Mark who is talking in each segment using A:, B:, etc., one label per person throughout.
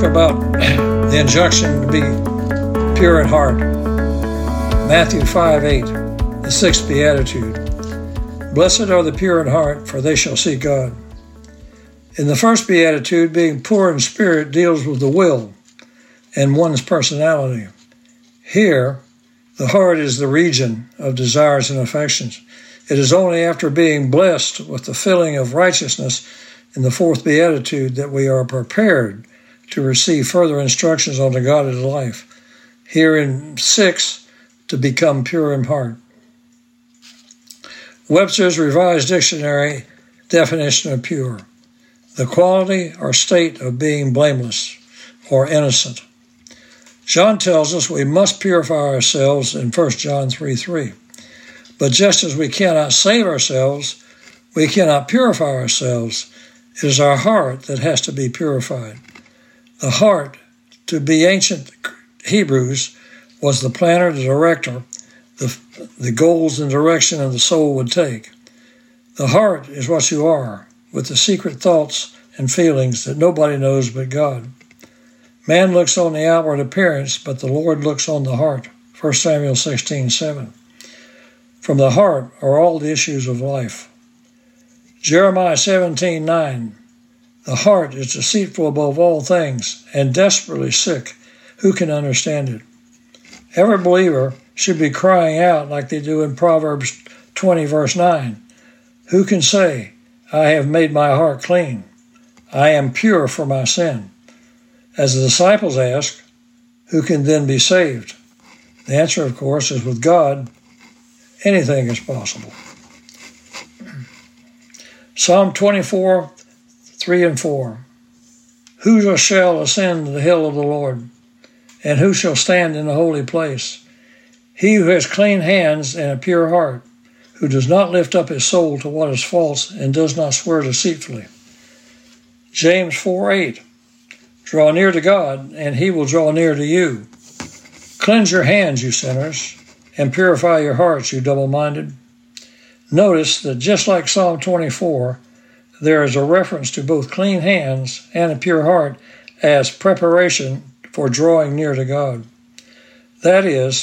A: about the injunction to be pure in heart. Matthew 5:8, the sixth beatitude. Blessed are the pure in heart, for they shall see God. In the first beatitude, being poor in spirit deals with the will and one's personality. Here, the heart is the region of desires and affections. It is only after being blessed with the filling of righteousness in the fourth beatitude that we are prepared to receive further instructions on the godly life. Here in 6, to become pure in heart. Webster's Revised Dictionary definition of pure: the quality or state of being blameless or innocent. John tells us we must purify ourselves in 1 John 3:3. But just as we cannot save ourselves, we cannot purify ourselves. It is our heart that has to be purified. The heart, to be ancient Hebrews, was the planner, the director, the goals and direction of the soul would take. The heart is what you are, with the secret thoughts and feelings that nobody knows but God. Man looks on the outward appearance, but the Lord looks on the heart. 1 Samuel 16:7. From the heart are all the issues of life. Jeremiah 17:9. The heart is deceitful above all things and desperately sick. Who can understand it? Every believer should be crying out like they do in Proverbs 20, verse 9. Who can say, I have made my heart clean. I am pure for my sin. As the disciples ask, who can then be saved? The answer, of course, is with God, anything is possible. Psalm 24, 3 and 4. Who shall ascend the hill of the Lord? And who shall stand in the holy place? He who has clean hands and a pure heart, who does not lift up his soul to what is false and does not swear deceitfully. James 4:8. Draw near to God, and he will draw near to you. Cleanse your hands, you sinners, and purify your hearts, you double-minded. Notice that just like Psalm 24, there is a reference to both clean hands and a pure heart as preparation for drawing near to God. That is,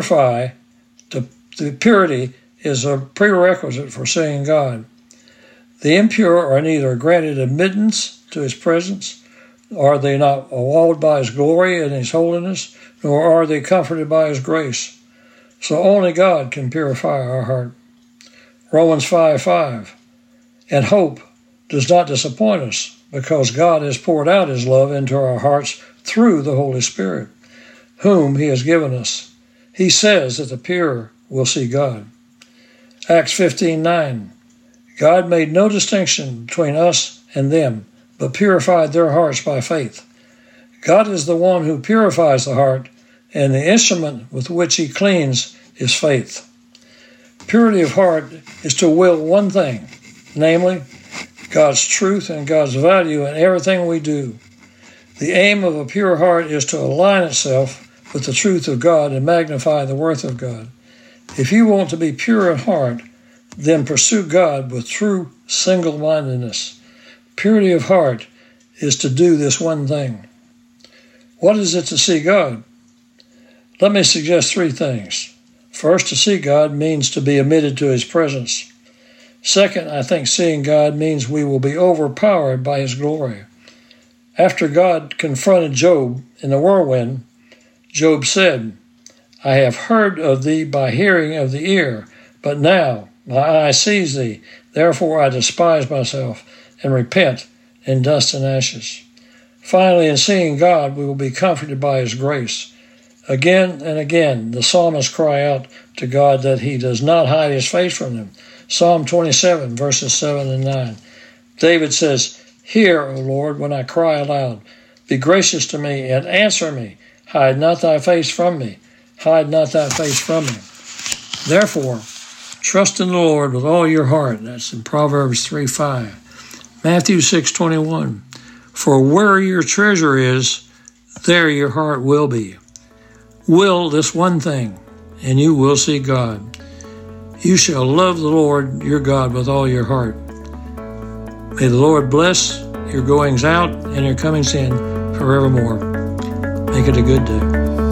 A: the purity is a prerequisite for seeing God. The impure are neither granted admittance to his presence, are they not awed by his glory and his holiness, nor are they comforted by his grace. So only God can purify our heart. Romans 5:5. And hope does not disappoint us, because God has poured out his love into our hearts through the Holy Spirit, whom he has given us. He says that the pure will see God. Acts 15:9. God made no distinction between us and them, but purified their hearts by faith. God is the one who purifies the heart, and the instrument with which he cleans is faith. Purity of heart is to will one thing, namely, God's truth and God's value in everything we do. The aim of a pure heart is to align itself with the truth of God and magnify the worth of God. If you want to be pure in heart, then pursue God with true single-mindedness. Purity of heart is to do this one thing. What is it to see God? Let me suggest 3 things. First, to see God means to be admitted to his presence. Second, I think seeing God means we will be overpowered by his glory. After God confronted Job in the whirlwind, Job said, I have heard of thee by hearing of the ear, but now my eye sees thee. Therefore I despise myself and repent in dust and ashes. Finally, in seeing God, we will be comforted by his grace. Again and again, the psalmists cry out to God that he does not hide his face from them. Psalm 27, verses 7 and 9. David says, Hear, O Lord, when I cry aloud. Be gracious to me and answer me. Hide not thy face from me. Hide not thy face from me. Therefore, trust in the Lord with all your heart. That's in Proverbs 3:5. Matthew 6:21. For where your treasure is, there your heart will be. Will this one thing, and you will see God. You shall love the Lord your God with all your heart. May the Lord bless your goings out and your comings in. forevermore. Make it a good day.